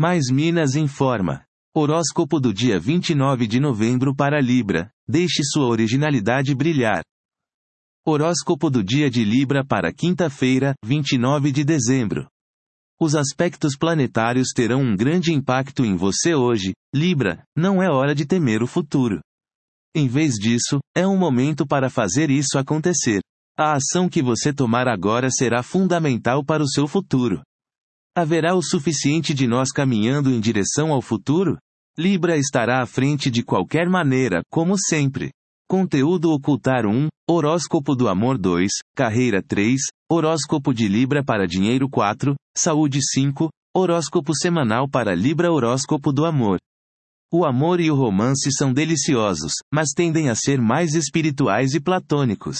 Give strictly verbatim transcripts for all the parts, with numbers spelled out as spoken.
Mais Minas informa. Horóscopo do dia vinte e nove de novembro para Libra. Deixe sua originalidade brilhar. Horóscopo do dia de Libra para quinta-feira, vinte e nove de dezembro. Os aspectos planetários terão um grande impacto em você hoje, Libra. Não é hora de temer o futuro. Em vez disso, é um momento para fazer isso acontecer. A ação que você tomar agora será fundamental para o seu futuro. Haverá o suficiente de nós caminhando em direção ao futuro? Libra estará à frente de qualquer maneira, como sempre. Conteúdo ocultar um, horóscopo do amor dois, carreira três, horóscopo de Libra para dinheiro quatro, saúde cinco, horóscopo semanal para Libra, horóscopo do amor. O amor e o romance são deliciosos, mas tendem a ser mais espirituais e platônicos.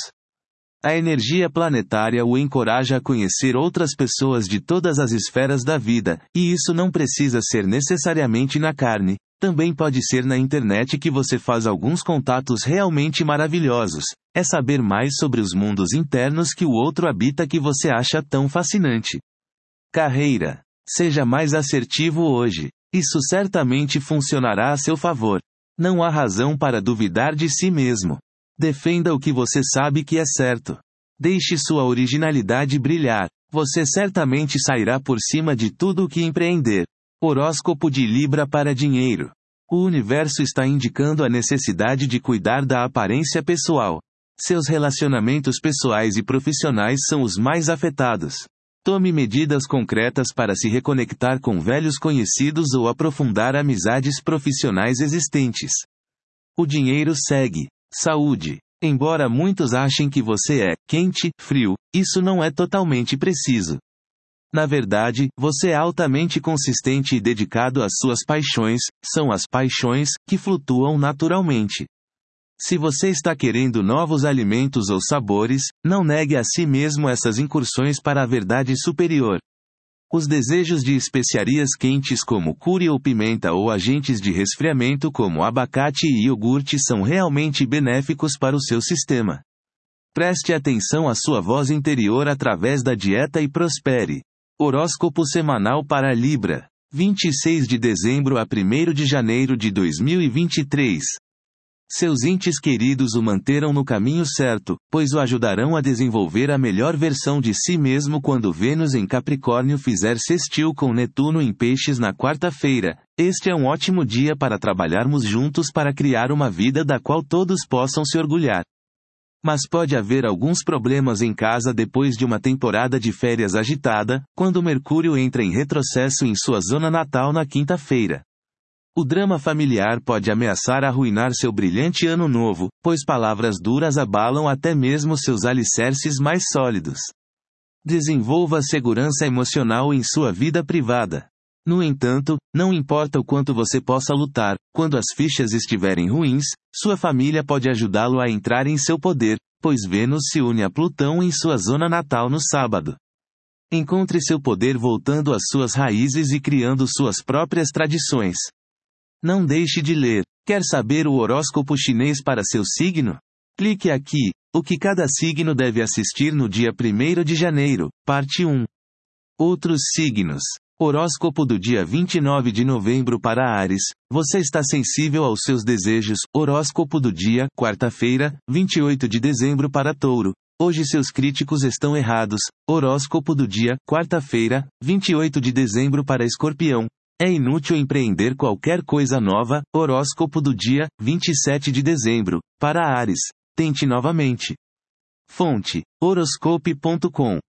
A energia planetária o encoraja a conhecer outras pessoas de todas as esferas da vida, e isso não precisa ser necessariamente na carne, também pode ser na internet que você faz alguns contatos realmente maravilhosos. É saber mais sobre os mundos internos que o outro habita que você acha tão fascinante. Carreira. Seja mais assertivo hoje. Isso certamente funcionará a seu favor. Não há razão para duvidar de si mesmo. Defenda o que você sabe que é certo. Deixe sua originalidade brilhar. Você certamente sairá por cima de tudo o que empreender. Horóscopo de Libra para dinheiro. O universo está indicando a necessidade de cuidar da aparência pessoal. Seus relacionamentos pessoais e profissionais são os mais afetados. Tome medidas concretas para se reconectar com velhos conhecidos ou aprofundar amizades profissionais existentes. O dinheiro segue. Saúde. Embora muitos achem que você é quente, frio, isso não é totalmente preciso. Na verdade, você é altamente consistente e dedicado às suas paixões, são as paixões que flutuam naturalmente. Se você está querendo novos alimentos ou sabores, não negue a si mesmo essas incursões para a verdade superior. Os desejos de especiarias quentes como curry ou pimenta ou agentes de resfriamento como abacate e iogurte são realmente benéficos para o seu sistema. Preste atenção à sua voz interior através da dieta e prospere. Horóscopo semanal para Libra. vinte e seis de dezembro a primeiro de janeiro de dois mil e vinte e três. Seus entes queridos o manterão no caminho certo, pois o ajudarão a desenvolver a melhor versão de si mesmo quando Vênus em Capricórnio fizer sextil com Netuno em Peixes na quarta-feira. Este é um ótimo dia para trabalharmos juntos para criar uma vida da qual todos possam se orgulhar. Mas pode haver alguns problemas em casa depois de uma temporada de férias agitada, quando Mercúrio entra em retrocesso em sua zona natal na quinta-feira. O drama familiar pode ameaçar arruinar seu brilhante ano novo, pois palavras duras abalam até mesmo seus alicerces mais sólidos. Desenvolva segurança emocional em sua vida privada. No entanto, não importa o quanto você possa lutar, quando as fichas estiverem ruins, sua família pode ajudá-lo a entrar em seu poder, pois Vênus se une a Plutão em sua zona natal no sábado. Encontre seu poder voltando às suas raízes e criando suas próprias tradições. Não deixe de ler. Quer saber o horóscopo chinês para seu signo? Clique aqui. O que cada signo deve assistir no dia primeiro de janeiro, parte um. Outros signos. Horóscopo do dia vinte e nove de novembro para Áries. Você está sensível aos seus desejos. Horóscopo do dia, quarta-feira, vinte e oito de dezembro para Touro. Hoje seus críticos estão errados. Horóscopo do dia, quarta-feira, vinte e oito de dezembro para Escorpião. É inútil empreender qualquer coisa nova. Horóscopo do dia, vinte e sete de dezembro, para Áries. Tente novamente. Fonte: horoscope ponto com.